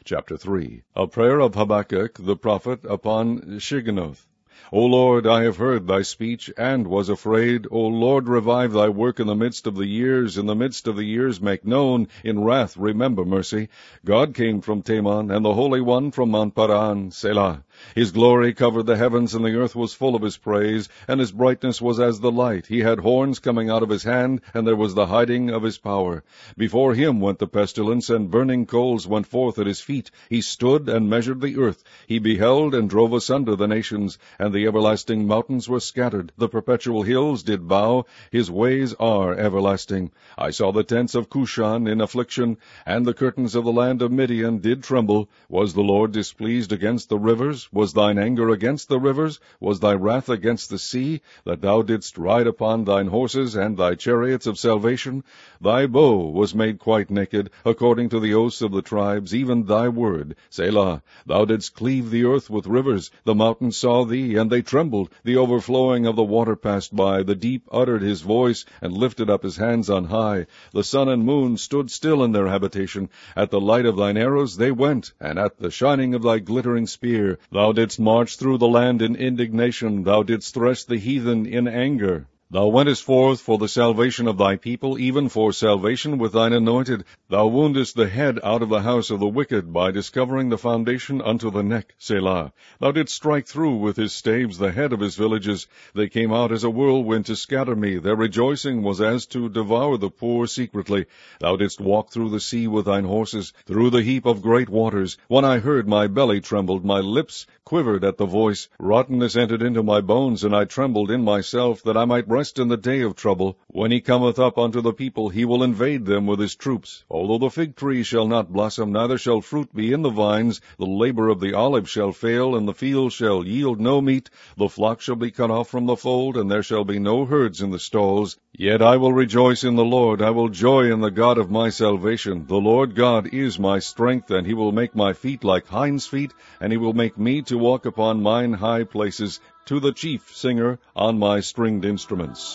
Chapter 3. A prayer of Habakkuk the prophet upon Shigionoth. O Lord, I have heard thy speech, and was afraid. O Lord, revive thy work in the midst of the years. In the midst of the years make known. In wrath remember mercy. God came from Teman, and the Holy One from Mount Paran. Selah. His glory covered the heavens, and the earth was full of his praise, and his brightness was as the light. He had horns coming out of his hand, and there was the hiding of his power. Before him went the pestilence, and burning coals went forth at his feet. He stood and measured the earth. He beheld and drove asunder the nations, and the everlasting mountains were scattered. The perpetual hills did bow. His ways are everlasting. I saw the tents of Cushan in affliction, and the curtains of the land of Midian did tremble. Was the Lord displeased against the rivers? Was thine anger against the rivers? Was thy wrath against the sea, that thou didst ride upon thine horses and thy chariots of salvation? Thy bow was made quite naked, according to the oaths of the tribes, even thy word. Selah. Thou didst cleave the earth with rivers. The mountains saw thee, and they trembled. The overflowing of the water passed by. The deep uttered his voice, and lifted up his hands on high. The sun and moon stood still in their habitation. At the light of thine arrows they went, and at the shining of thy glittering spear. Thou didst march through the land in indignation. Thou didst thresh the heathen in anger. Thou wentest forth for the salvation of thy people, even for salvation with thine anointed. Thou woundest the head out of the house of the wicked, by discovering the foundation unto the neck. Selah. Thou didst strike through with his staves the head of his villages. They came out as a whirlwind to scatter me. Their rejoicing was as to devour the poor secretly. Thou didst walk through the sea with thine horses, through the heap of great waters. When I heard, my belly trembled, my lips quivered at the voice. Rottenness entered into my bones, and I trembled in myself, that I might rest in the day of trouble. When he cometh up unto the people, he will invade them with his troops. Although the fig tree shall not blossom, neither shall fruit be in the vines, the labor of the olive shall fail, and the field shall yield no meat. The flock shall be cut off from the fold, and there shall be no herds in the stalls. Yet I will rejoice in the Lord. I will joy in the God of my salvation. The Lord God is my strength, and he will make my feet like hinds' feet, and he will make me to walk upon mine high places, to the chief singer on my stringed instruments.